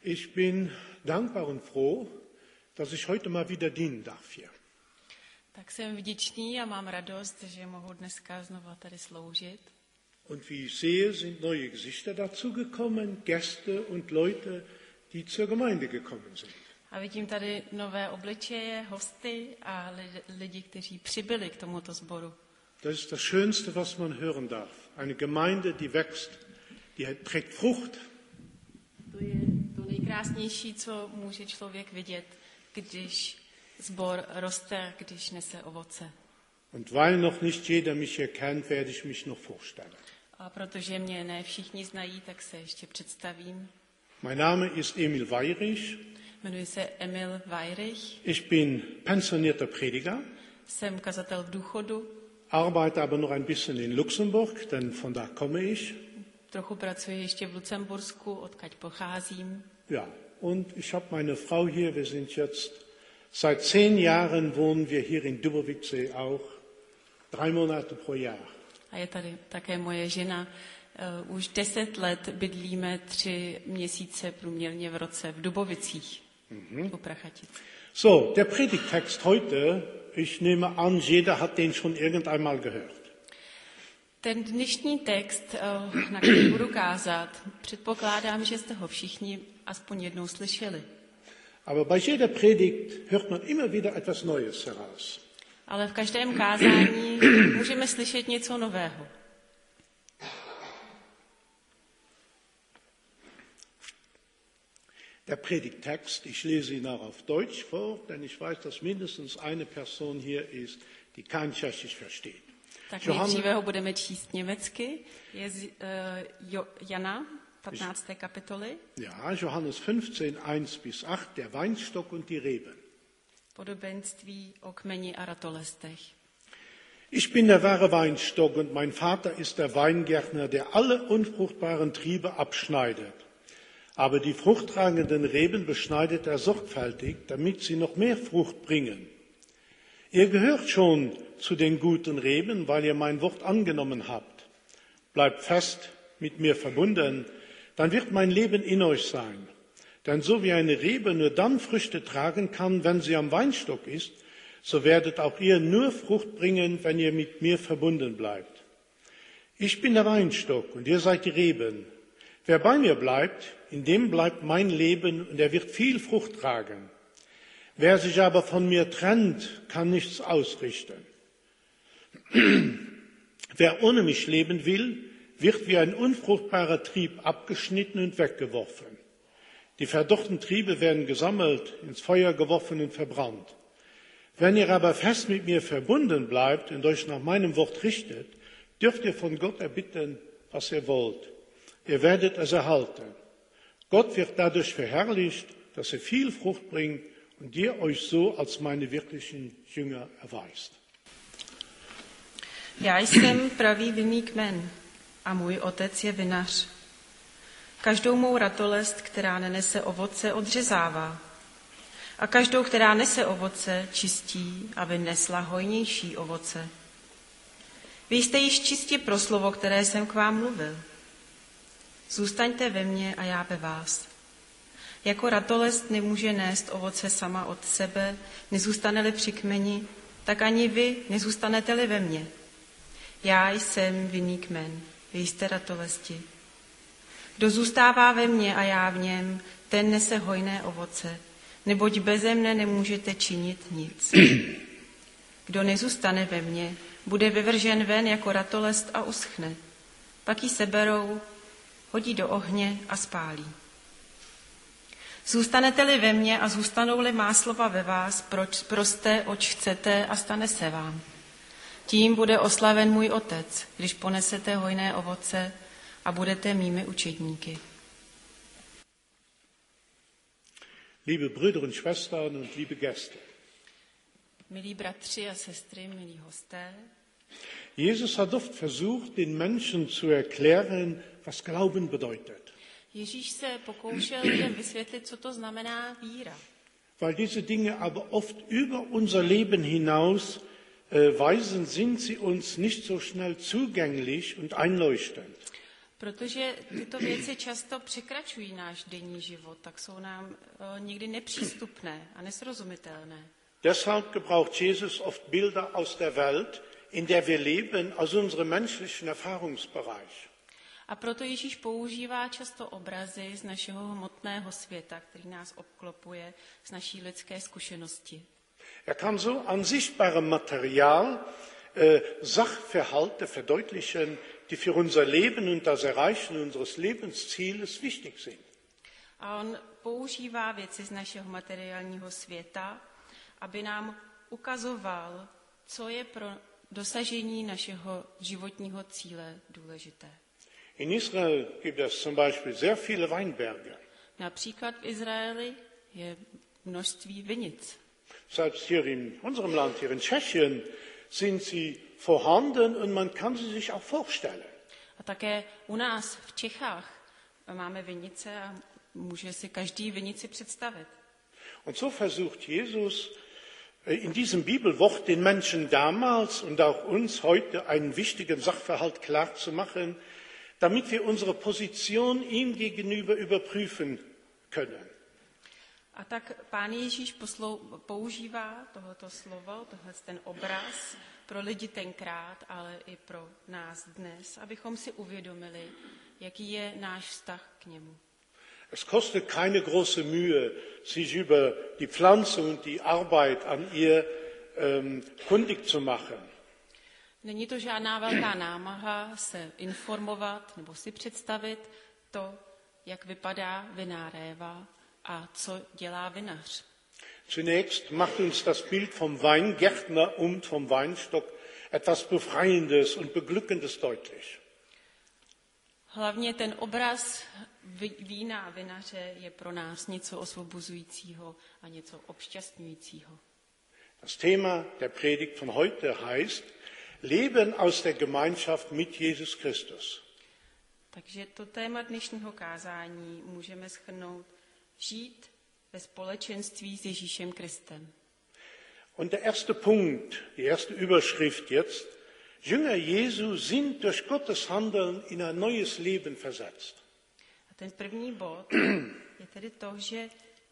Ich bin dankbar und froh, dass ich heute mal wieder dienen darf hier. Tak jsem vděčný a mám radost, že mohu dneska znova tady sloužit. Und wie ich sehe, sind neue Gesichter dazugekommen, Gäste und Leute, die zur Gemeinde gekommen sind. A vidím tady nové obličeje, hosty a lidi, kteří přibyli k tomuto sboru. Das ist das Schönste, was man hören darf. Eine Gemeinde, die wächst, die trägt Frucht. To je to nejkrásnější, co může člověk vidět, když sbor roste, když nese ovoce. Und weil noch nicht jeder mich erkennt, werde ich mich noch vorstellen. A protože mě ne všichni znají, tak se ještě představím. Mein Name ist Emil Weyrich. Jmenuji se Emil Weyrich. Ich bin pensionierter Prediger. Jsem kazatel v důchodu. Arbeite aber noch ein bisschen in Luxemburg, denn von da komme ich. Trochu pracuji ještě v Lucembursku, odkud pocházím. Ja, und ich habe meine Frau hier. Wir sind jetzt seit 10 Jahren wohnen wir hier in Dubovice auch 3 Monate pro Jahr. A je tady také moje žena. Už 10 let bydlíme 3 měsíce průměrně v roce v Dubovicích, u Prachatic. So, der Predigttext heute, ich nehme an, jeder hat den schon irgendeinmal gehört. Ten dnešní text, na který budu kázat, předpokládám, že jste ho všichni aspoň jednou slyšeli. Aber bei jeder Predigt hört man immer wieder etwas Neues heraus. Ale v každém kázání můžeme slyšet něco nového. Der Predigttext, ich lese ihn auch auf Deutsch vor, denn ich weiß, dass mindestens eine Person hier ist, die kein Tschechisch versteht. Tak nejdříve ho budeme číst německy. Je z Jana, 15. kapitoly. Ja, Johannes 15, 1-8, der Weinstock und die Reben. Podobenství o kmeni a ratolestech. Ich bin der wahre Weinstock und mein Vater ist der Weingärtner, der alle unfruchtbaren Triebe abschneidet. Aber die fruchttragenden Reben beschneidet er sorgfältig, damit sie noch mehr Frucht bringen. Ihr gehört schon zu den guten Reben, weil ihr mein Wort angenommen habt. Bleibt fest mit mir verbunden, dann wird mein Leben in euch sein. Denn so wie eine Rebe nur dann Früchte tragen kann, wenn sie am Weinstock ist, so werdet auch ihr nur Frucht bringen, wenn ihr mit mir verbunden bleibt. Ich bin der Weinstock und ihr seid die Reben. Wer bei mir bleibt, in dem bleibt mein Leben und er wird viel Frucht tragen. Wer sich aber von mir trennt, kann nichts ausrichten. Wer ohne mich leben will, wird wie ein unfruchtbarer Trieb abgeschnitten und weggeworfen. Die verdorrten Triebe werden gesammelt, ins Feuer geworfen und verbrannt. Wenn ihr aber fest mit mir verbunden bleibt und euch nach meinem Wort richtet, dürft ihr von Gott erbitten, was ihr wollt. Ihr werdet es erhalten. Gott wird dadurch verherrlicht, dass er viel Frucht bringt und ihr euch so als meine wirklichen Jünger erweist. Já jsem pravý vinný kmen a můj otec je vinař. Každou mou ratolest, která nenese ovoce, odřezává. A každou, která nese ovoce, čistí, aby nesla hojnější ovoce. Vy jste již čistí pro slovo, které jsem k vám mluvil. Zůstaňte ve mně a já ve vás. Jako ratolest nemůže nést ovoce sama od sebe, nezůstane-li při kmeni, tak ani vy nezůstanete-li ve mně. Já jsem vinný kmen, vy jste ratolesti. Kdo zůstává ve mně a já v něm, ten nese hojné ovoce, neboť beze mne nemůžete činit nic. Kdo nezůstane ve mně, bude vyvržen ven jako ratolest a uschne. Pak ji seberou, hodí do ohně a spálí. Zůstanete-li ve mně a zůstanou-li má slova ve vás, proste, oč chcete a stane se vám. Tím bude oslaven můj otec, když ponesete hojné ovoce a budete mými učedníky. Liebe Brüder und Schwestern und liebe Gäste. Milí bratři a sestry, milí hosté, Jesus hat oft versucht, den Menschen zu erklären, was Glauben bedeutet. Ježíš se pokoušel lidem vysvětlit, co to znamená víra. Weil diese Dinge aber oft über unser Leben hinaus weisen, sind sie uns nicht so schnell zugänglich und einleuchtend. Protože tyto věci často překračují náš denní život, tak jsou nám někdy nepřístupné a nesrozumitelné. Deshalb gebraucht Jesus oft Bilder aus der Welt, in der wir leben, aus unserem menschlichen Erfahrungsbereich. A proto Ježíš používá často obrazy z našeho hmotného světa, který nás obklopuje, z naší lidské zkušenosti. Er kann so an sichtbarem Material Sachverhalte verdeutlichen, die für unser Leben und das Erreichen unseres Lebenszieles wichtig sind. A on používá věci z našeho materiálního světa, aby nám ukazoval, co je pro dosažení našeho životního cíle důležité. In Israel gibt es zum Beispiel sehr viele Weinberge. Například v Izraeli je množství vinic. Selbst hier in unserem Land, hier in Tschechien, sind sie vorhanden und man kann sie sich auch vorstellen. A také u nás v Čechách máme vinice a může si každý vinici představit. Und so versucht Jesus in diesem Bibelwort den Menschen damals und auch uns heute einen wichtigen Sachverhalt klarzumachen, damit wir unsere Position ihm gegenüber überprüfen können. A tak Pán Ježíš používá tohoto slovo, ten obraz pro lidi tenkrát, ale i pro nás dnes, abychom si uvědomili, jaký je náš vztah k němu. Es kostet keine große Mühe, sich über die Pflanze und die Arbeit an ihr kundig zu machen. Není to žádná velká námaha se informovat nebo si představit to, jak vypadá vinná réva a co dělá vinař. Zunächst macht uns das Bild vom Weingärtner und vom Weinstock etwas Befreiendes und Beglückendes deutlich. Hlavně ten obraz vína a vinaře je pro nás něco osvobozujícího a něco obšťastňujícího. Das Thema der Predigt von heute heißt Leben aus der Gemeinschaft mit Jesus Christus. Takže to téma dnešního kázání můžeme shrnout žít ve společenství s Ježíšem Kristem. Und der erste Punkt, die erste Überschrift jetzt, Jünger Jesu sind durch Gottes Handeln in ein neues Leben versetzt. A ten první bod je tedy to, že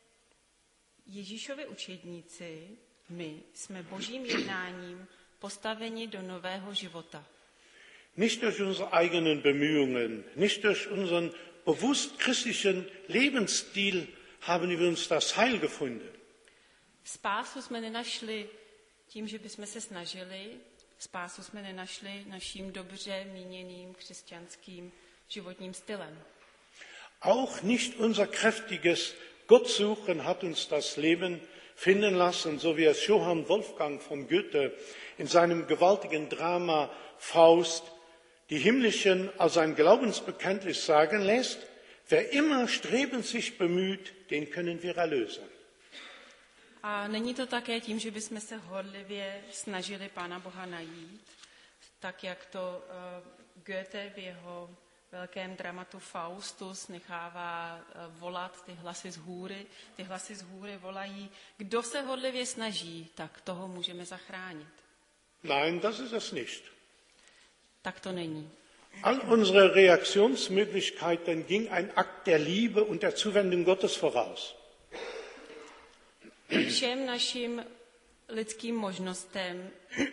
Ježíšovi učedníci, my jsme božím jednáním postaveni do nového života. Nicht durch unsere eigenen Bemühungen, nicht durch unseren bewusst christlichen Lebensstil haben wir uns das Heil gefunden. Spásu jsme nenašli tím, že bychom se snažili, spásu jsme nenašli naším dobře míněným křesťanským životním stylem. Auch nicht unser kräftiges Gottsuchen hat uns das Leben finden lassen, so wie es Johann Wolfgang von Goethe in seinem gewaltigen Drama Faust die Himmlischen als ein Glaubensbekenntnis sagen lässt, wer immer strebend sich bemüht, den können wir erlösen. A není to také tím, že bychom se horlivě snažili Pána Boha najít, tak jak to Goethe v jeho velkém dramatu Faustus nechává volat ty hlasy z hůry. Ty hlasy z hůry volají, kdo se horlivě snaží, tak toho můžeme zachránit. Nein, das ist es nicht. Tak to není. All unsere Reaktionsmöglichkeiten ging ein Akt der Liebe und der Zuwendung Gottes voraus. Všem našim lidským možnostem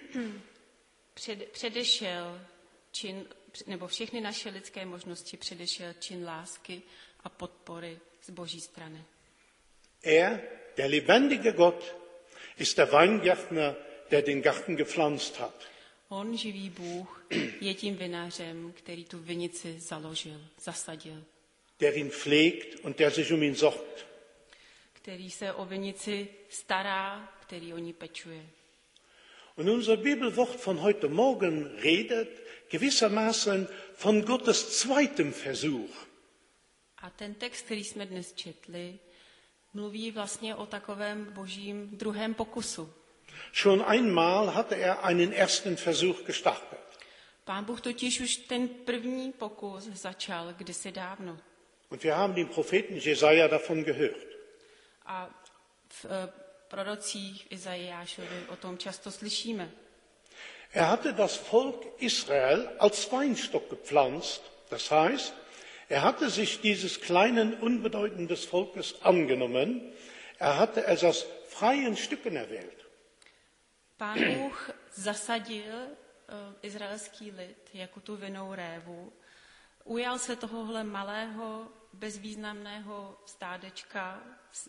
předešel čin, nebo všechny naše lidské možnosti předešel čin lásky a podpory z Boží strany. Er, der lebendige Gott, ist der Weingärtner, der den Garten gepflanzt hat. On, živý Bůh, je tím vinařem, který tu vinici založil, zasadil. Der ihn pflegt und der sich ihn sorgt. Který se o vinici stará, který o ní pečuje. Und unser Bibelwort von heute Morgen redet gewissermaßen von Gottes zweitem Versuch. A ten text, který jsme dnes četli, mluví vlastně o takovém božím druhém pokusu. Schon einmal hatte er einen ersten Versuch gestartet. Pán Bůh totiž už ten první pokus začal kdysi dávno. Und wir haben den Propheten Jesaja davon gehört. A v prorocích Izajášovi o tom často slyšíme. Er hatte das Volk Israel als Weinstock gepflanzt Das heißt, er hatte sich dieses kleinen, unbedeutenden Volkes angenommen. Er hatte es aus freien Stücken erwählt. Pán Bůh zasadil izraelský lid jako tu vinnou révu. Ujal se tohohle malého, bezvýznamného stádečka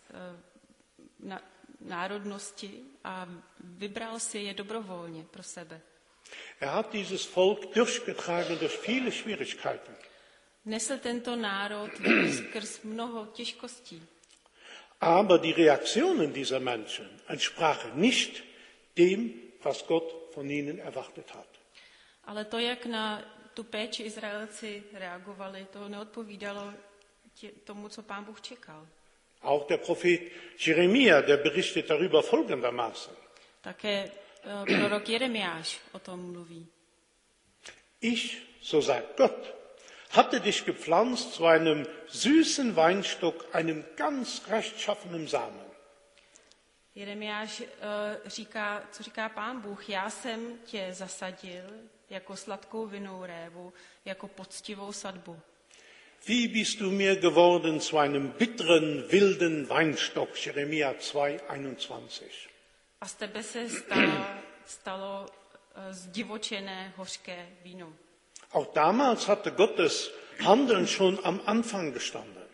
národnosti a vybral si je dobrovolně pro sebe. Er hat dieses Volk durchgetragen durch viele Schwierigkeiten. Nesl tento národ skrz mnoho těžkostí. Aber die Reaktionen dieser Menschen entsprachen nicht dem, was Gott von ihnen erwartet hat. Ale to, jak na tu péči Izraelci reagovali, to neodpovídalo tomu, co Pán Bůh čekal. Auch der Prophet Jeremia, der berichtet darüber folgendermaßen. Také prorok Jeremiáš o tom mluví. Ich, so sagt Gott, hatte dich gepflanzt zu einem süßen Weinstock, einem ganz rechtschaffenen Samen. Jeremiáš říká, co říká Pán Bůh, já jsem tě zasadil jako sladkou vinnou révu, jako poctivou sadbu. Wie bist du mir geworden zu einem bitteren, wilden Weinstock, Jeremia 2,21. A z tebe se stalo zdivočené, hořké víno. Auch damals hatte Gottes Handeln schon am Anfang gestanden.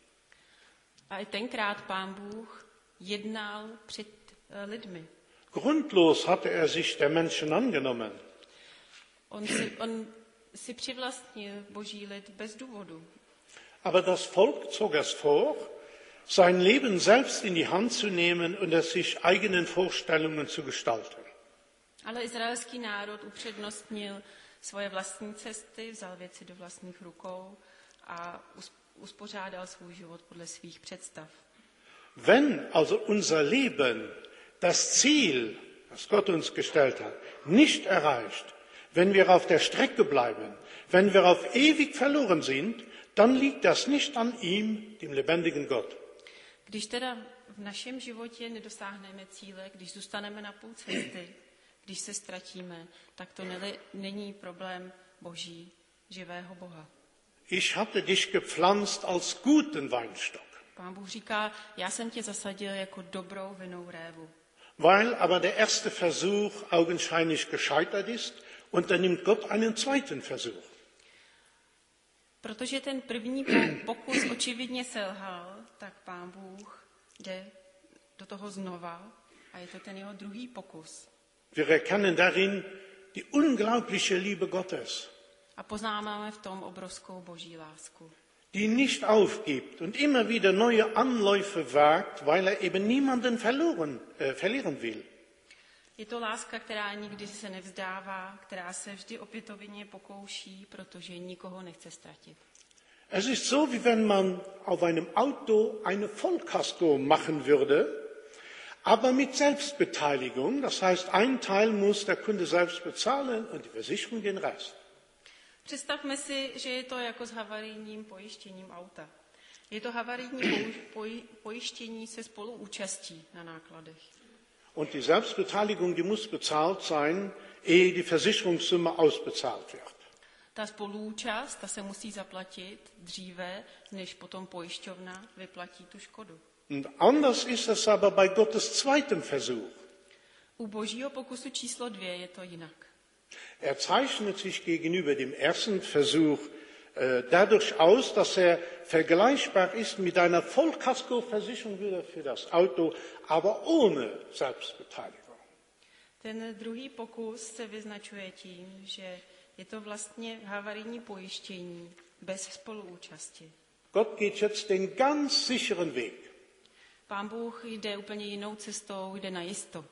A i tenkrát Pán Bůh jednal před lidmi. Grundlos hatte er sich der Menschen angenommen. On si přivlastnil boží lid bez důvodu. Aber das Volk zog es vor, sein Leben selbst in die Hand zu nehmen und es sich eigenen Vorstellungen zu gestalten. Ale izraelský národ upřednostnil svoje vlastní cesty, vzal věci do vlastních rukou a uspořádal svůj život podle svých představ. Wenn also unser Leben das Ziel, das Gott uns gestellt hat, nicht erreicht, wenn wir auf der Strecke bleiben, wenn wir auf ewig verloren sind, dann liegt das nicht an ihm, dem lebendigen Gott. Když teda v našem životě nedosáhneme cíle, když zůstaneme na půl cesty, když se ztratíme, tak to není problém Boží, živého Boha. Ich hatte dich gepflanzt als guten Weinstock. Pán Bůh říká, já jsem tě zasadil jako dobrou vinnou révu. Weil aber der erste Versuch augenscheinlich gescheitert ist, unternimmt Gott einen zweiten Versuch. Protože ten první pokus očividně selhal, tak Pán Bůh jde do toho znova a je to ten jeho druhý pokus. Wir erkennen darin die unglaubliche Liebe Gottes, A poznáváme v tom obrovskou boží lásku, die nicht aufgibt und immer wieder neue Anläufe wagt, weil er eben niemanden verlieren will. Je to láska, která nikdy se nevzdává, která se vždy opětovně pokouší, protože nikoho nechce ztratit. Es ist so, wie wenn man auf einem Auto eine Vollkasko machen würde, aber mit Selbstbeteiligung. Das heißt, ein Teil muss der Kunde selbst bezahlen und die Versicherung den Rest. Představme si, že je to jako s havarijním pojištěním auta. Je to havarijní pojištění se spoluúčastí na nákladech. Und die Selbstbeteiligung, die muss bezahlt sein, ehe die Versicherungssumme ausbezahlt wird. Ta spoluúčast, ta se musí zaplatit dříve, než potom pojišťovna vyplatí tu škodu. Und anders ist es aber bei Gottes zweiten Versuch. U božího pokusu číslo 2 je to jinak. Er zeichnet sich gegenüber dem ersten Versuch dadurch aus, dass er vergleichbar ist mit einer Vollkaskoversicherung wieder für das Auto, aber ohne Selbstbeteiligung. Ten druhý pokus se vyznačuje tím, že je to vlastně havarijní pojištění bez spoluúčasti. Gott geht jetzt den ganz sicheren Weg. Pán Bůh jde úplně jinou cestou, jde na jisto.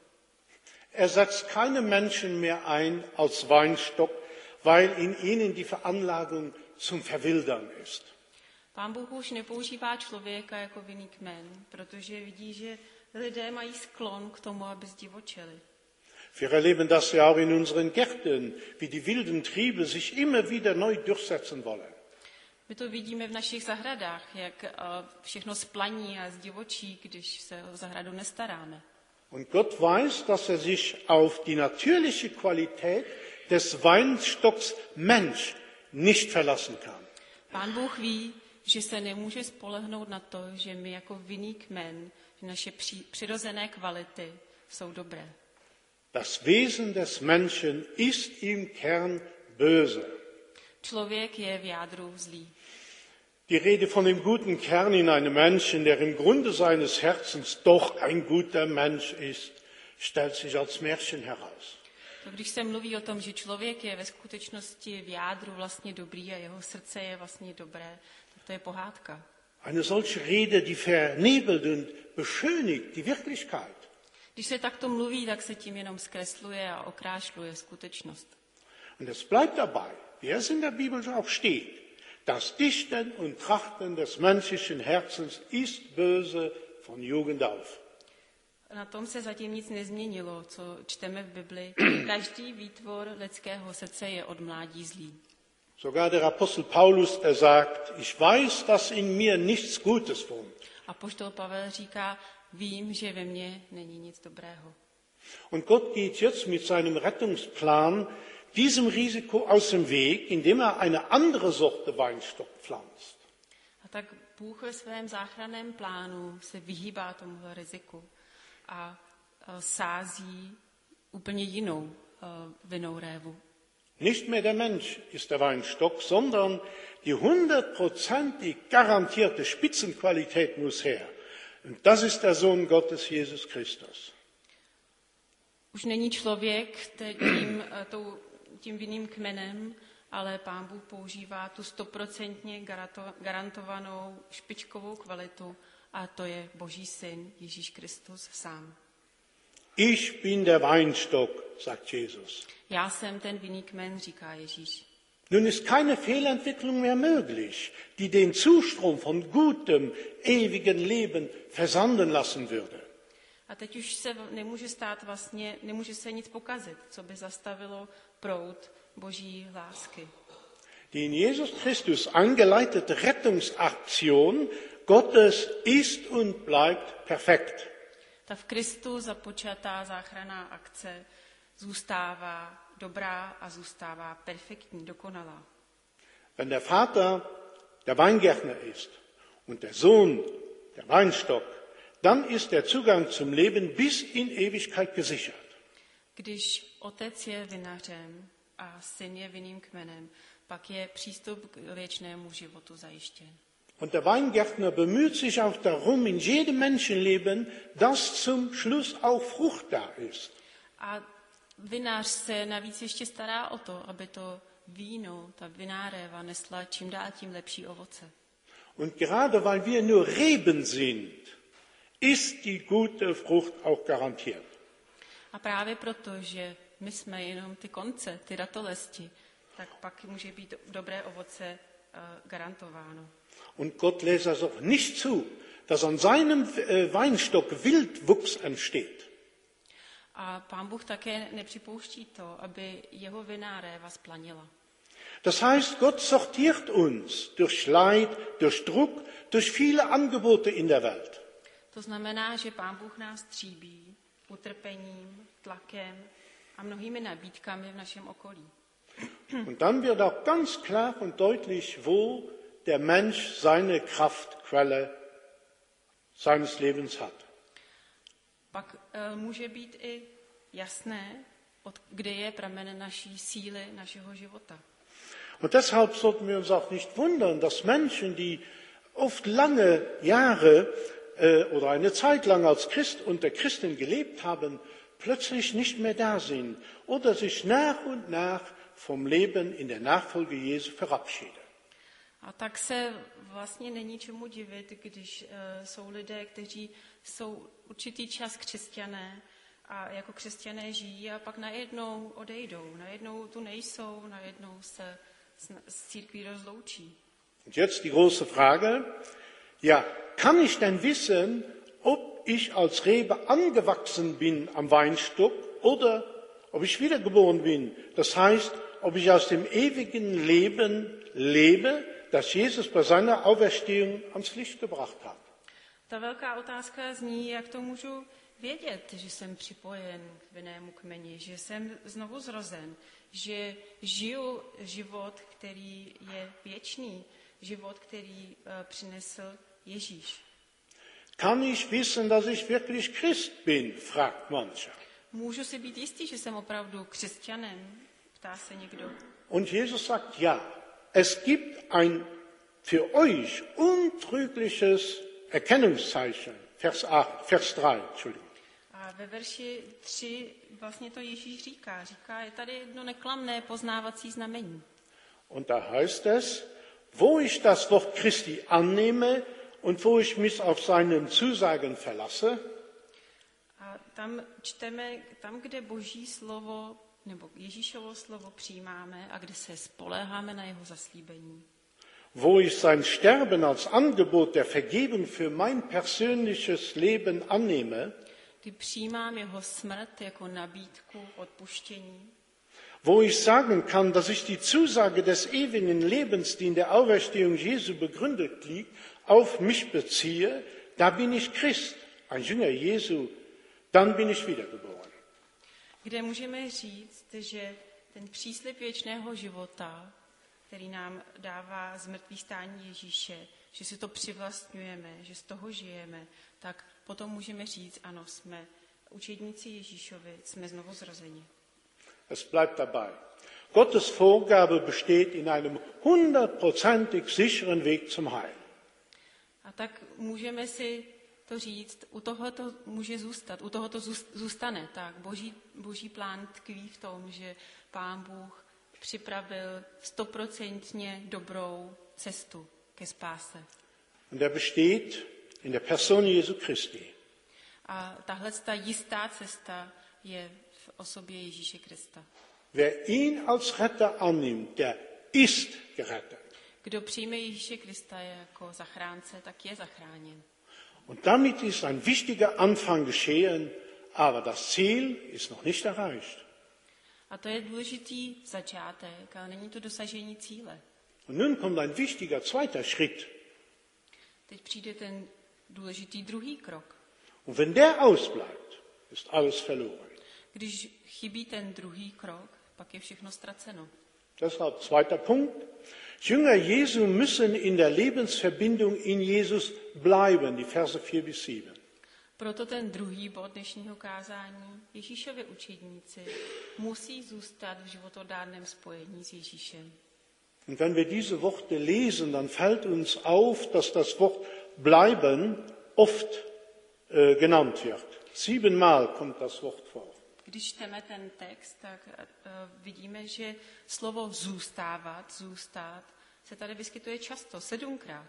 Er setzt keine Menschen mehr ein als Weinstock, weil in ihnen die Veranlagung zum Verwildern ist. Pán Bůh už nepoužívá člověka jako vinný kmen, protože vidí, že lidé mají sklon k tomu, aby zdivočeli. Wir erleben das ja auch in unseren Gärten, wie die wilden Triebe sich immer wieder neu durchsetzen wollen. My to vidíme v našich zahradách, jak všechno splaní a zdivočí, když se o zahradu nestaráme. Und Gott weiß, dass er sich auf die natürliche Qualität des Weinstocks Mensch nicht verlassen kann. Pán Bůh ví, že se nemůže spolehnout na to, že my jako vinný kmen, že naše přirozené kvality jsou dobré. Das Wesen des Menschen ist im Kern böse. Člověk je v jádru zlý. Die Rede von dem guten Kern in einem Menschen, der im Grunde seines Herzens doch ein guter Mensch ist, stellt sich als Märchen heraus. To když se mluví o tom, že člověk je ve skutečnosti v jádru vlastně dobrý a jeho srdce je vlastně dobré, tak to je pohádka. Eine solche Rede, die vernebelt und beschönigt die Wirklichkeit. Když se takto mluví, tak se tím jenom zkresluje a okrášluje skutečnost. Und es bleibt dabei, wie es in der Bibel auch steht, das Dichten und Trachten des menschlichen Herzens ist böse von Jugend auf. Na tom se zatím nic nezměnilo, co čteme v Bibli. Každý výtvor lidského srdce je od mládí zlý. Sogar der Apostel Paulus, er sagt, ich weiß, dass in mir nichts Gutes wohnt. Apoštol Pavel říká, vím, že ve mně není nic dobrého. Und Gott geht jetzt mit seinem Rettungsplan diesem Risiko aus dem Weg, indem er eine andere Sorte Weinstock pflanzt. A tak Bůh ve svém záchranném plánu se vyhýbá tomuhle riziku a sází úplně jinou vinnou révu. Nicht mehr der Mensch ist der Weinstock, sondern die 100% garantierte Spitzenqualität muss her. Und das ist der Sohn Gottes, Jesus Christus. Už není člověk tím vinným kmenem, ale Pán Bůh používá tu 100% garantovanou špičkovou kvalitu a to je Boží syn Ježíš Kristus sám. Ich bin der Weinstock, sagt Jesus. Já jsem ten vinný kmen, říká Ježíš. Nun ist keine Fehlentwicklung mehr möglich, die den Zustrom von gutem, ewigen Leben versanden lassen würde. A teď už se nemůže se nic pokazit, co by zastavilo proud Boží lásky. Die in Jesus Christus angeleitete Rettungsaktion Gottes ist und bleibt perfekt. Ta v Kristu započatá záchranná akce zůstává dobrá a zůstává perfektní, dokonalá. Wenn der Vater der Weingärtner ist und der Sohn der Weinstock, dann ist der Zugang zum Leben bis in Ewigkeit gesichert. Když otec je vinařem a syn je vinným kmenem, pak je přístup k věčnému životu zajištěn. Und der Weingärtner bemüht sich auch darum, in jedem Menschenleben, dass zum Schluss auch Frucht da ist. A vinář se navíc ještě stará o to, aby to víno, ta vinná réva nesla čím dál tím lepší ovoce. Und gerade weil wir nur Reben sind, ist die gute Frucht auch garantiert. A právě proto, že my jsme jenom ty konce, ty ratolesti, tak pak může být dobré ovoce garantováno. Und Gott lässt es auch nicht zu, dass an seinem Weinstock Wildwuchs entsteht. A Pán Bůh také nepřipouští to, aby jeho vinná réva splanila. Das heißt, Gott sortiert uns durch Leid, durch Druck, durch viele Angebote in der Welt. To znamená, že Pán Bůh nás tříbí utrpením, tlakem a mnohými nabídkami v našem okolí. Und dann wird auch ganz klar und deutlich, wo der Mensch seine Kraftquelle seines Lebens hat. Pak může být i jasné, kde je pramen naší síly, našeho života. Und deshalb sollten wir uns auch nicht wundern, dass Menschen, die oft lange Jahre oder eine Zeit lang als Christ unter Christen gelebt haben, plötzlich nicht mehr da sind oder sich nach und nach vom Leben in der Nachfolge Jesu verabschieden. A tak se vlastně není čemu divit, když jsou lidé, kteří jsou určitý čas křesťané a jako křesťané žijí a pak najednou odejdou, najednou tu nejsou, najednou se s církví rozloučí. Und jetzt die große Frage, ja, kann ich denn wissen, ob ich als Rebe angewachsen bin am Weinstock oder ob ich wiedergeboren bin? Das heißt, ob ich aus dem ewigen Leben lebe, das Jesus bei seiner Auferstehung ans Licht gebracht hat. Ta velká otázka zní, jak to můžu vědět, že jsem připojen k vinnému kmeni, že jsem znovu zrozen, že žiju život, který je věčný, život, který přinesl Ježíš. Kann ich wissen, dass ich wirklich Christ bin, fragt mancher. Můžu si být jistý, že jsem opravdu křesťanem? Ptá se někdo. Und Jesus sagt, ja, es gibt ein für euch untrügliches Erkennungszeichen. Vers 3, Entschuldigung. A ve verši 3 vlastně to Ježíš říká. Je tady jedno neklamné poznávací znamení. Und da heißt es, wo ich das Wort Christi annehme und wo ich mich auf seinen Zusagen verlasse, A tam čteme, tam, kde Boží slovo nebo Ježíšovo slovo přijímáme a kde se spoléháme na jeho zaslíbení. wo ich sein Sterben als Angebot der Vergebung für mein persönliches Leben annehme, Kdy přijímám jeho smrt jako nabídku odpuštění, wo ich sagen kann, dass ich die Zusage des ewigen Lebens, die in der Auferstehung Jesu begründet liegt, auf mich beziehe, da bin ich Christ, ein Jünger Jesu, dann bin ich wiedergeboren. kde můžeme říct, že ten příslib věčného života, který nám dává zmrtvý stání Ježíše, že si to přivlastňujeme, že z toho žijeme, tak potom můžeme říct, ano, jsme učedníci Ježíšovi, jsme znovu zrozeni. Es bleibt dabei. Gottes Vorgabe besteht in einem 100% sicheren Weg zum Heil. A tak můžeme si to říct, u toho to může zůstat, u toho to zůstane. Tak boží plán tkví v tom, že Pán Bůh připravil 100% dobrou cestu ke spáse. Und er besteht in der Person Jesu Christi. A tahle ta jistá cesta je v osobě Ježíše Krista. Wer ihn als Retter annimmt, der ist gerettet. Kdo přijme Ježíše Krista jako zachránce, tak je zachráněn. Und damit ist ein wichtiger Anfang geschehen, aber das Ziel ist noch nicht erreicht. A to je důležitý začátek, ale není to dosažení cíle. Und nun kommt ein wichtiger zweiter Schritt. Teď přijde ten důležitý druhý krok. Und wenn der ausbleibt, ist alles verloren. Když chybí ten druhý krok, pak je všechno ztraceno. Deshalb zweiter Punkt. Jünger Jesu müssen in der Lebensverbindung in Jesus bleiben, die Verse 4 bis 7. Proto ten druhý bod dnešního kázání, Ježíšovi učedníci musí zůstat v životodárném spojení s Ježíšem. Und wenn wir diese Worte lesen, dann fällt uns auf, dass das Wort bleiben oft genannt wird. 7-mal kommt das Wort vor. Když čteme ten text, tak vidíme, že slovo zůstat se tady vyskytuje často, 7krát.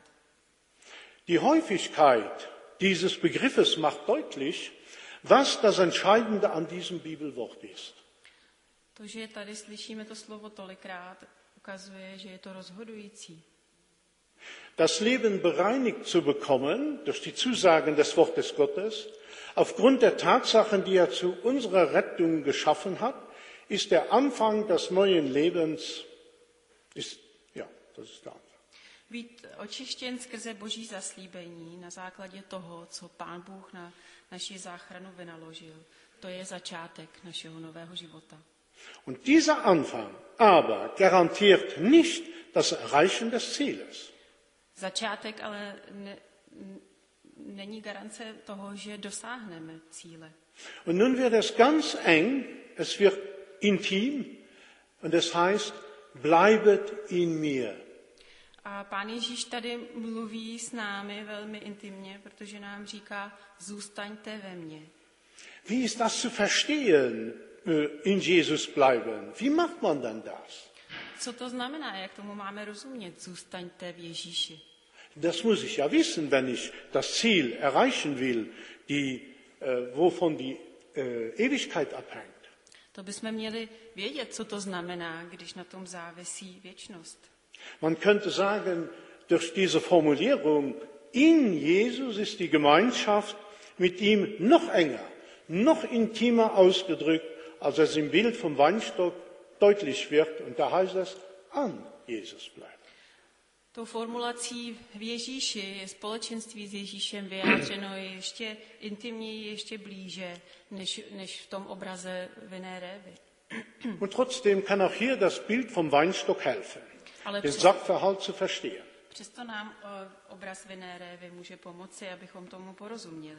Die Häufigkeit dieses Begriffes macht deutlich, was das Entscheidende an diesem Bibelwort ist. To, že tady slyšíme to slovo tolikrát, ukazuje, že je to rozhodující. Das Leben bereinigt zu bekommen durch die Zusagen des Wortes Gottes, aufgrund der Tatsachen, die er zu unserer Rettung geschaffen hat, ist der Anfang des neuen Lebens, das ist der Anfang. Být očištěn skrze Boží zaslíbení na základě toho, co Pán Bůh na naši záchranu vynaložil, to je začátek našeho nového života. Und dieser Anfang aber garantiert nicht das Erreichen des Zieles. Začátek ale není garance toho, že dosáhneme cíle. Und nun wird es ganz eng, es wird intim und es heißt, bleibet in mir. A Pán Ježíš tady mluví s námi velmi intimně, protože nám říká, zůstaňte ve mně. Wie ist das zu verstehen, in Jesus bleiben? Wie macht man denn das? Co to znamená, jak tomu máme rozumět? Zůstaňte v Ježíši. Das muss ich ja wissen, wenn ich das Ziel erreichen will, wovon die Ewigkeit abhängt. To bychom měli vědět, co to znamená, když na tom závisí věčnost. Man könnte sagen, durch diese Formulierung, in Jesus ist die Gemeinschaft mit ihm noch enger, noch intimer ausgedrückt, als es im Bild vom Weinstock deutlich wird. Und da heißt es, an Jesus bleiben. Tou formulací v Ježíši je společenství s Ježíšem vyjádřeno ještě intimněji, ještě blíže, než v tom obraze vinné révy. Und trotzdem kann auch hier das Bild vom Weinstock helfen, den Sachverhalt zu verstehen. Přesto nám obraz vinné révy může pomoci, abychom tomu porozuměli.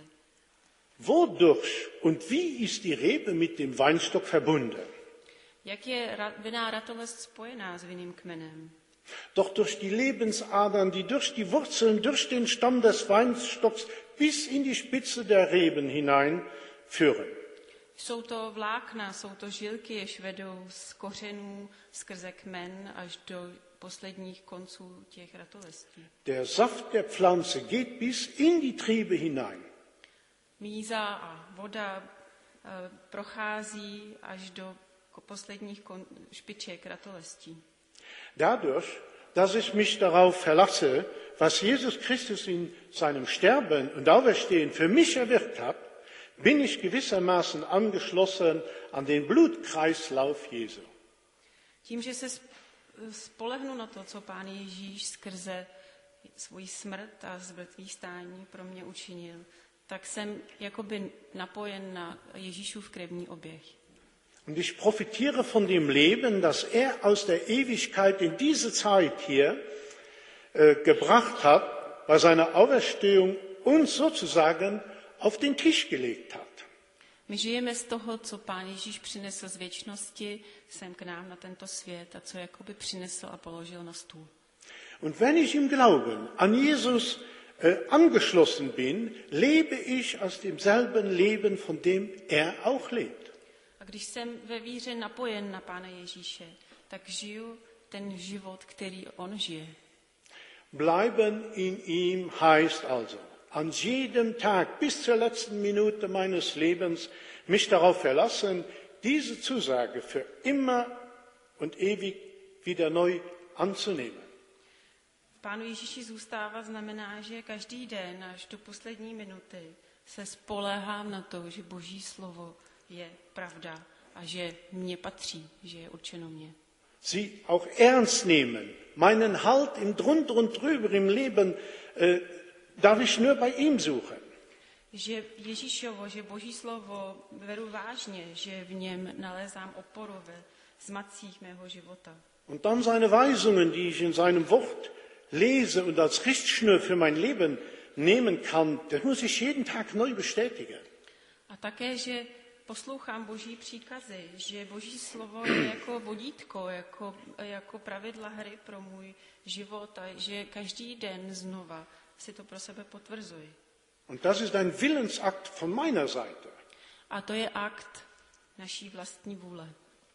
Wodurch und wie ist die Rebe mit dem Weinstock verbunden? Jak je vinná ratolest spojená s vinným kmenem? Doch durch die Lebensadern, die durch die Wurzeln, durch den Stamm des Weinstocks bis in die Spitze der Reben hinein führen. Jsou to vlákna, jsou to žilky, jež vedou z kořenů skrze kmen až do posledních konců těch ratolestí. Der Saft der Pflanze geht bis in die Triebe hinein. Míza a voda prochází až do posledních špiček ratolestí. Dadurch, dass ich mich darauf verlasse, was Jesus Christus in seinem Sterben und Auferstehen für mich erwirkt hat, bin ich gewissermaßen angeschlossen an den Blutkreislauf Jesu. Tím, že se spolehnu na to, co Pán Ježíš skrze svůj smrt a zmrtvých stání pro mě učinil, tak jsem jakoby napojen na Ježíšův krevní oběh. Und ich profitiere von dem Leben, das aus der Ewigkeit in diese Zeit hier gebracht hat, bei seiner Auferstehung uns sozusagen auf den Tisch gelegt hat. My žijeme z toho, co Pán Ježíš přinesl z věčnosti sem k nám na tento svět a co jakoby přinesl a položil na stůl. Und wenn ich im Glauben an Jesus angeschlossen bin, lebe ich aus demselben Leben, von dem er auch lebt. A když jsem ve víře napojen na Pána Ježíše, tak žiju ten život, který on žije. Bleiben in ihm heißt also, an jedem Tag bis zur letzten Minute meines Lebens mich darauf verlassen, diese Zusage für immer und ewig wieder neu anzunehmen. Pánu Ježíši zůstávat znamená, že každý den až do poslední minuty se spoléhám na to, že Boží slovo je pravda a že mně patří, že je určeno mně. Sie auch ernst nehmen, meinen Halt im Drunter und Drüber im Leben darf ich nur bei ihm suchen. Že Ježíšovo, že Boží slovo beru vážně, že v něm nalézám oporu ve zmatcích mého života. Und dann seine Weisungen, die ich in seinem Wort lese und als Richtschnur für mein Leben nehmen kann, das muss ich jeden Tag neu bestätigen. A také, že poslouchám Boží příkazy, že Boží slovo je jako vodítko, jako pravidla hry pro můj život a že každý den znova si to pro sebe potvrzuji. Und das ist ein Willensakt von meiner Seite. A to je akt naší vlastní vůle.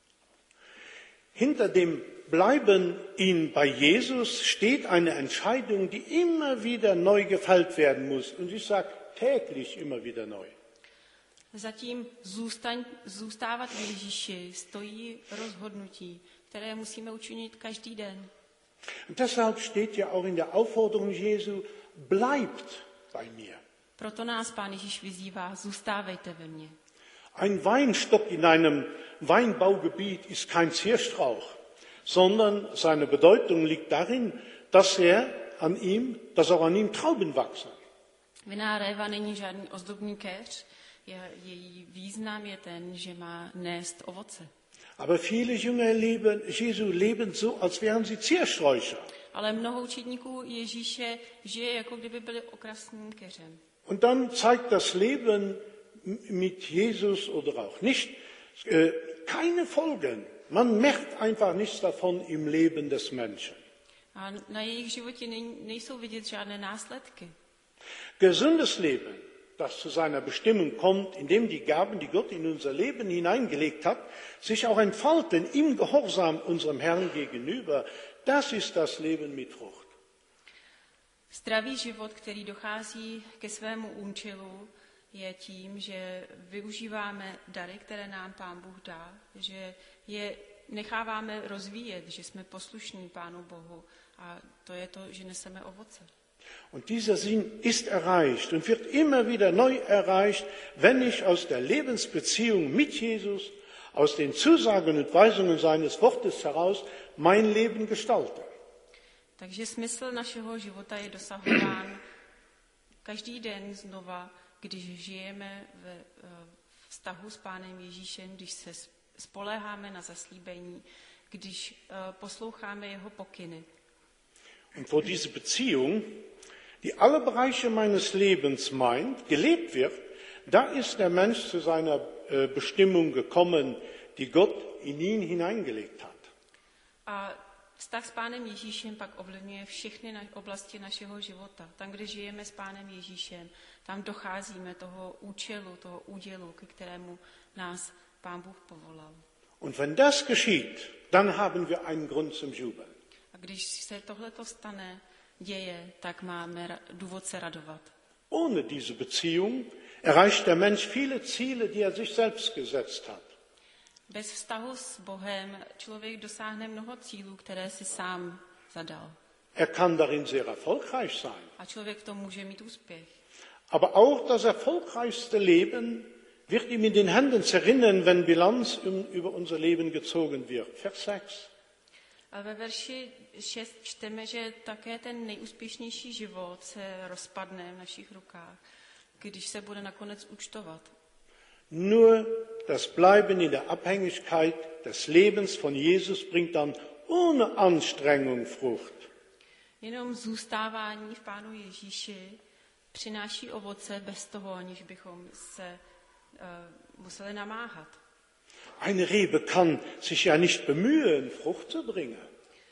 Hinter dem Bleiben bei Jesus steht eine Entscheidung, die immer wieder neu gefällt werden muss. Und ich sage täglich immer wieder neu. Zatím zůstávat v Ježíši stojí rozhodnutí, které musíme učinit každý den. Und deshalb steht ja auch in der Aufforderung Jesu, bleibt bei mir. Proto nás Pán Ježíš vyzývá, zůstávejte ve mně. Ein Weinstock in einem Weinbaugebiet ist kein Zierstrauch, sondern seine Bedeutung liegt darin, dass auch an ihm Trauben wachsen. Vinná réva není žádný ozdobný keř, její význam je ten, že má nést ovoce. Aber viele Jünger Jesu leben so, als wären sie Ziersträucher. Ale mnoho učedníků Ježíše žije, jako kdyby byli okrasným keřem. Und dann zeigt das Leben mit Jesus oder auch nicht keine Folgen. Man merkt einfach nichts davon im Leben des Menschen. A na jejich životě nejsou vidět žádné následky. Gesundes Leben, das zu seiner Bestimmung kommt, indem die Gaben, die Gott in unser Leben hineingelegt hat, sich auch entfalten im Gehorsam unserem Herrn gegenüber, das ist das Leben mit Frucht. Zdravý život, který dochází ke svému účelu, je tím, že využíváme dary, které nám Pán Bůh dá, že je necháváme rozvíjet, že jsme poslušní Pánu Bohu a to je to, že neseme ovoce. Und dieser Sinn ist erreicht und wird immer wieder neu erreicht, wenn ich aus der Lebensbeziehung mit Jesus, aus den Zusagen und Weisungen seines Wortes heraus mein Leben gestalte. Takže smysl našeho života je dosahován každý den znova, když žijeme ve vztahu s Pánem Ježíšem, když se spoléháme na zaslíbení, když posloucháme jeho pokyny. Und wo diese Beziehung, die alle Bereiche meines Lebens meint, gelebt wird, da ist der Mensch zu seiner Bestimmung gekommen, die Gott in ihn hineingelegt hat. A vztah s Pánem Ježíšem pak ovlivňuje všechny oblasti našeho života. Tam, kde žijeme s Pánem Ježíšem, tam docházíme toho účelu, toho údělu, ke kterému nás Pán Bůh povolal. Und wenn das geschieht, dann haben wir einen Grund zum Jubeln. A když se tohleto děje, tak máme důvod se radovat. Ohne diese Beziehung erreicht der Mensch viele Ziele, die er sich selbst gesetzt hat. Bez vztahu s Bohem člověk dosáhne mnoho cílů, které si sám zadal. Er kann darin sehr erfolgreich sein. A člověk v tom může mít úspěch. Aber auch das erfolgreichste Leben wird ihm in den Händen zerrinnen, wenn Bilanz über unser Leben gezogen wird. Vers 6. A ve verši 6 čteme, že také ten nejúspěšnější život se rozpadne v našich rukách, když se bude nakonec účtovat. Nur das Bleiben in der Abhängigkeit des Lebens von Jesus bringt dann ohne Anstrengung Frucht. Jenom zůstávání v Pánu Ježíši přináší ovoce bez toho, aniž bychom se museli namáhat. Eine Rebe kann sich ja nicht bemühen, Frucht zu bringen.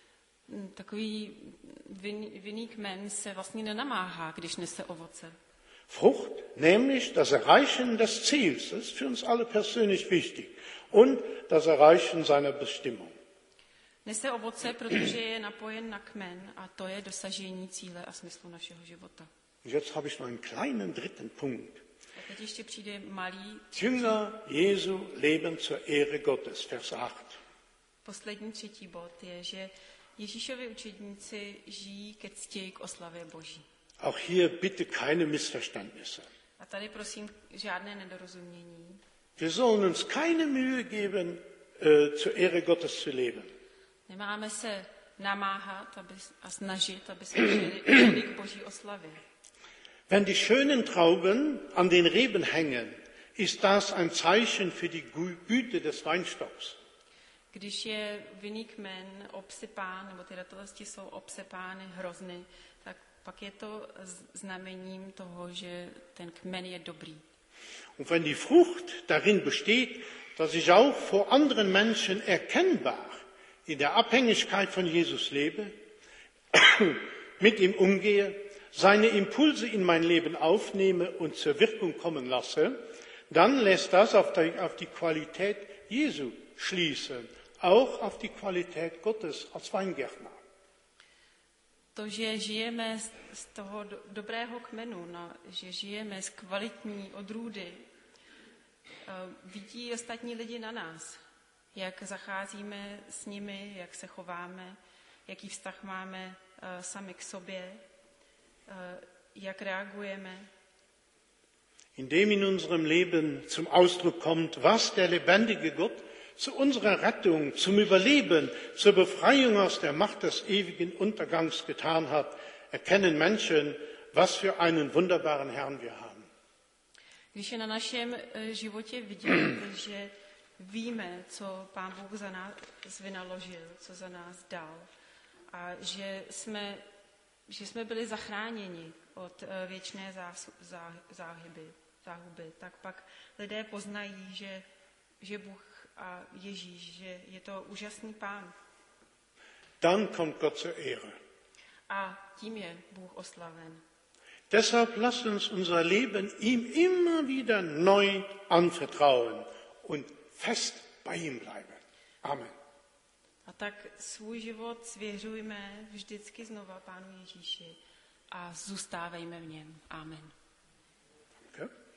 Takový vinný kmen se vlastně nenamáhá, když nese ovoce. Frucht, nämlich das Erreichen des Ziels, das ist für uns alle persönlich wichtig, und das Erreichen seiner Bestimmung. Nese ovoce, protože je napojen na kmen a to je dosažení cíle a smyslu našeho života. Jetzt habe ich noch einen kleinen dritten Punkt. A teď ještě přijde malý Jünger Jesu leben zur Ehre Gottes, Vers 8. poslední třetí bod je, že Ježíšovi učedníci žijí ke cti, k oslavě Boží. Auch hier bitte keine Missverständnisse. A tady prosím žádné nedorozumění. Wir sollen uns keine Mühe geben, zur Ehre Gottes zu leben. Nemáme se namáhat a snažit, aby jsme žili k Boží oslavě. Wenn die schönen Trauben an den Reben hängen, ist das ein Zeichen für die Güte des Weinstocks. Když je vinný kmen obsypán, nebo ty ratolesti jsou obsypány hrozny, tak pak je to znamením toho, že ten kmen je dobrý. Und wenn die Frucht darin besteht, dass ich auch vor anderen Menschen erkennbar in der Abhängigkeit von Jesus lebe, mit ihm umgehe, seine Impulse in mein Leben aufnehme und zur Wirkung kommen lasse, dann lässt das auf die Qualität Jesu schließen, auch auf die Qualität Gottes als Weingärtner. To, že žijeme z toho dobrého kmenu, že žijeme z kvalitní odrůdy, vidí ostatní lidi na nás, jak zacházíme s nimi, jak se chováme, jaký vztah máme sami k sobě, jak reagujeme. Indem in unserem Leben zum Ausdruck kommt, was der lebendige Gott zu unserer Rettung, zum Überleben, zur Befreiung aus der Macht des ewigen Untergangs getan hat, erkennen Menschen, was für einen wunderbaren Herrn wir haben. Když je na našem životě vidět, že víme, co Pán Bůh za nás vynaložil, co za nás dal a že jsme byli zachráněni od věčné záhuby, tak pak lidé poznají, že Bůh a Ježíš, že je to úžasný Pán. Dann kommt Gott zur Ehre. A tím je Bůh oslaven. Deshalb lasst uns unser Leben ihm immer wieder neu anvertrauen und fest bei ihm bleiben. Amen. A tak svůj život svěřujme vždycky znova Pánu Ježíši a zůstávejme v něm. Amen. Okay.